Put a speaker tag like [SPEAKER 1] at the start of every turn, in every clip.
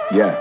[SPEAKER 1] Yeah.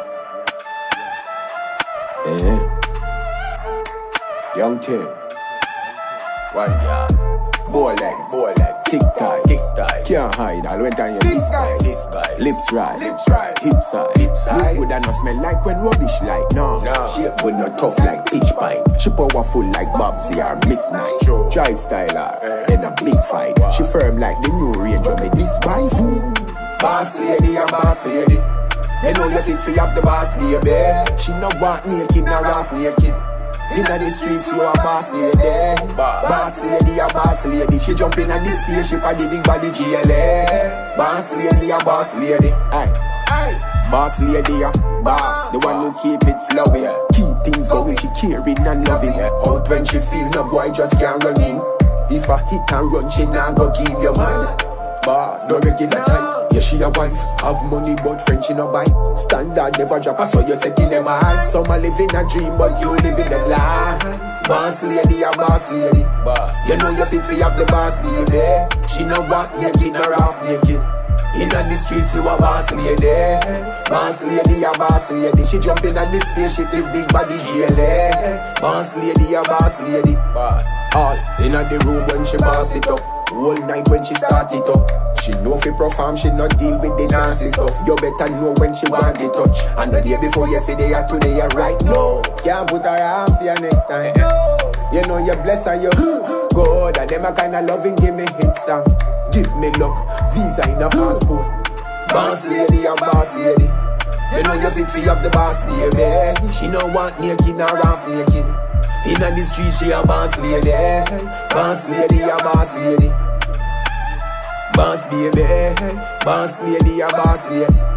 [SPEAKER 1] Young King. One yard. Bow legs. Tick tie. Can't hide. I went on your this guy. Lips right. Hip side. You woulda no smell like when rubbish like no. Shape would not tough like pitch pine. She powerful like Babsy or Miss Night. Try styler in a big fight. She firm like the new range of me this wife. Boss lady and boss lady. You know you fit for have the boss baby. She no want naked, no half naked. Inna the streets you a boss lady. Boss lady a boss lady. She jump in a this spaceship a the big body GLA. Boss lady a boss lady. Aye. Boss lady a boss. The one who keep it flowing. Keep things going, she caring and loving. Out when she feel no boy just can't run in. If I hit and run she nah go give your man. Boss, no regular time. Yeah, she a wife, have money but friend she no buy. Standard never drop her, so you set in them high. Some a living a dream but you living the life. Boss lady a boss lady. You know you fit for have the boss baby. She no want naked nor half naked. Inna the streets you a boss lady. Boss lady a boss lady. She jump in a this spaceship with big body GLA. Boss lady a boss lady. All inna the room when she boss it up. Whole night when she start it up. She know fi perform, she not deal with the nasty stuff. You better know when she want the touch. And the day before yesterday or today or right now. Can't put her half ya next time. You know you bless her, you good. And them a kinda loving, give me hit song. Give me luck, visa in a passport. Boss lady and boss lady. You know you fit fi have the boss baby. She no want naked nor half naked. Inna the street she a boss lady. Boss lady a boss lady. Boss baby, boss lady a boss lady.